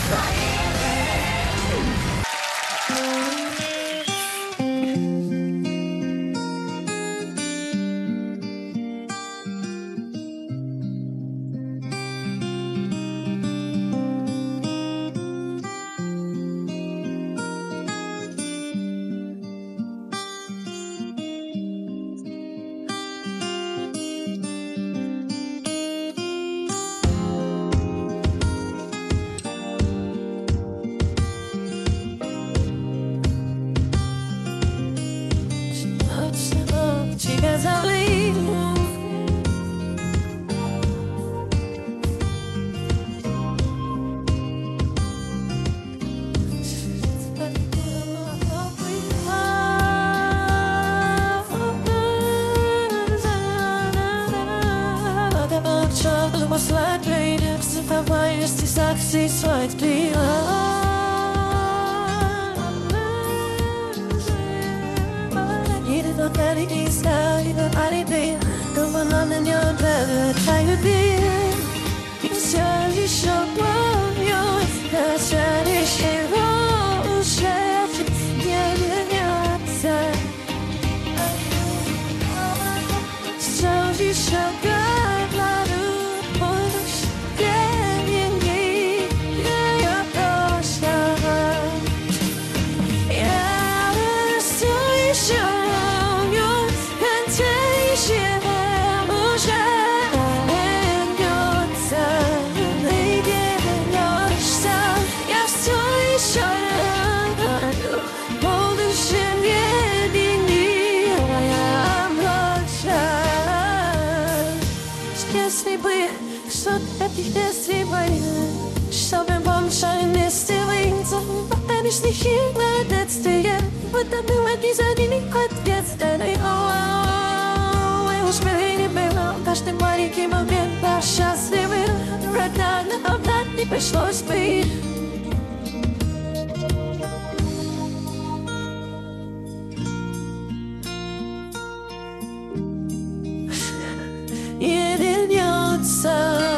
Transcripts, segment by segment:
Пришлось бы и вернется,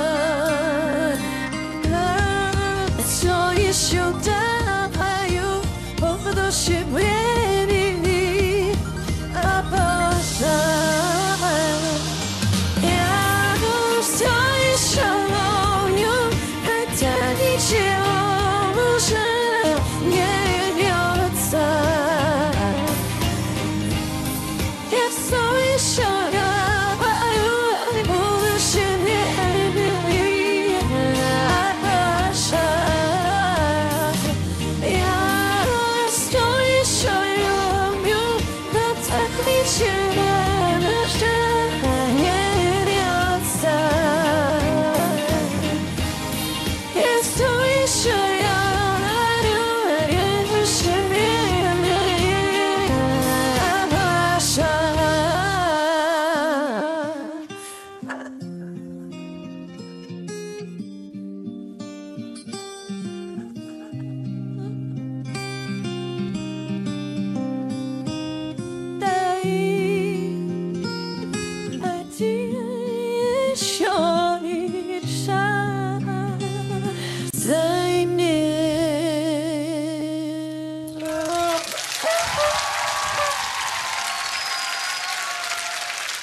все еще даю по душе времени, а позже я все еще помню, хотя ничего уже не вернется. Я все еще говорю, больше не наша. Я все еще люблю, но так ничего уже не вернется. Я все еще говорю, больше не наша. Дай один еще